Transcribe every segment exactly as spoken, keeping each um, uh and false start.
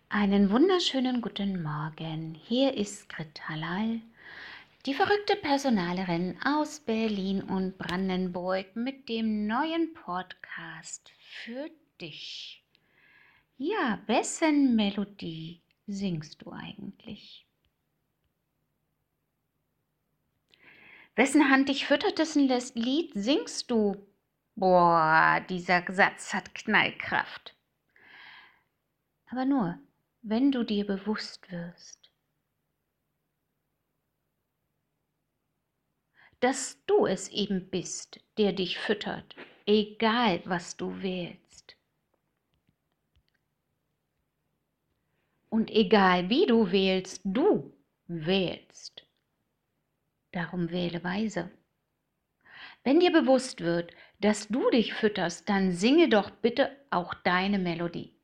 Einen wunderschönen guten Morgen. Hier ist Grit Halal, die verrückte Personalerin aus Berlin und Brandenburg mit dem neuen Podcast für dich. Ja, wessen Melodie singst du eigentlich? Wessen Hand dich füttert, dessen Lied singst du? Boah, dieser Satz hat Knallkraft. Aber nur, wenn du dir bewusst wirst, dass du es eben bist, der dich füttert, egal was du wählst. Und egal wie du wählst, du wählst. Darum wähle weise. Wenn dir bewusst wird, dass du dich fütterst, dann singe doch bitte auch deine Melodie.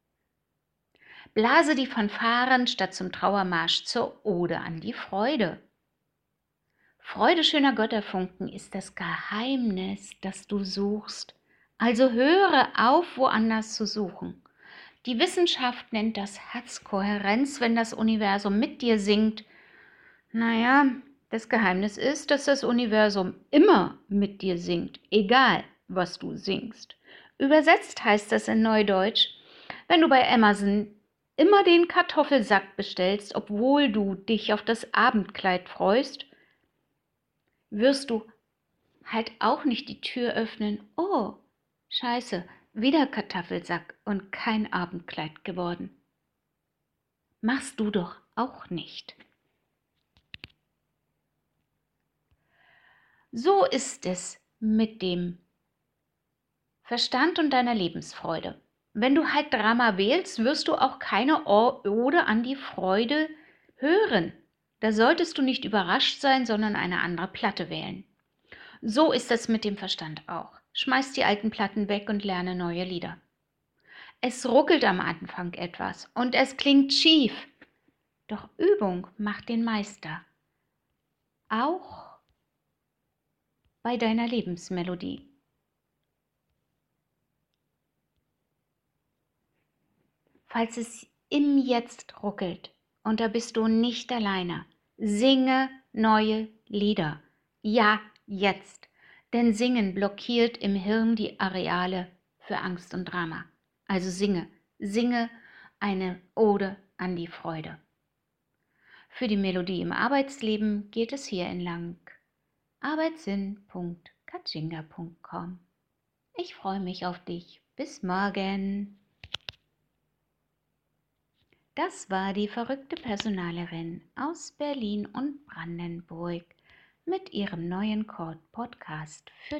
Blase die Fanfaren statt zum Trauermarsch zur Ode an die Freude. Freude schöner Götterfunken ist das Geheimnis, das du suchst. Also höre auf, woanders zu suchen. Die Wissenschaft nennt das Herzkohärenz, wenn das Universum mit dir singt. Naja, das Geheimnis ist, dass das Universum immer mit dir singt, egal was du singst. Übersetzt heißt das in Neudeutsch, wenn du bei Amazon immer den Kartoffelsack bestellst, obwohl du dich auf das Abendkleid freust, wirst du halt auch nicht die Tür öffnen. Oh, scheiße, wieder Kartoffelsack und kein Abendkleid geworden. Machst du doch auch nicht. So ist es mit dem Verstand und deiner Lebensfreude. Wenn du halt Drama wählst, wirst du auch keine Ode an die Freude hören. Da solltest du nicht überrascht sein, sondern eine andere Platte wählen. So ist es mit dem Verstand auch. Schmeiß die alten Platten weg und lerne neue Lieder. Es ruckelt am Anfang etwas und es klingt schief. Doch Übung macht den Meister. Auch bei deiner Lebensmelodie. Falls es im Jetzt ruckelt, und da bist du nicht alleine, singe neue Lieder. Ja, jetzt. Denn Singen blockiert im Hirn die Areale für Angst und Drama. Also singe, singe eine Ode an die Freude. Für die Melodie im Arbeitsleben geht es hier entlang arbeitssinn punkt katschinga punkt com. Ich freue mich auf dich. Bis morgen. Das war die verrückte Personalerin aus Berlin und Brandenburg mit ihrem neuen Podcast für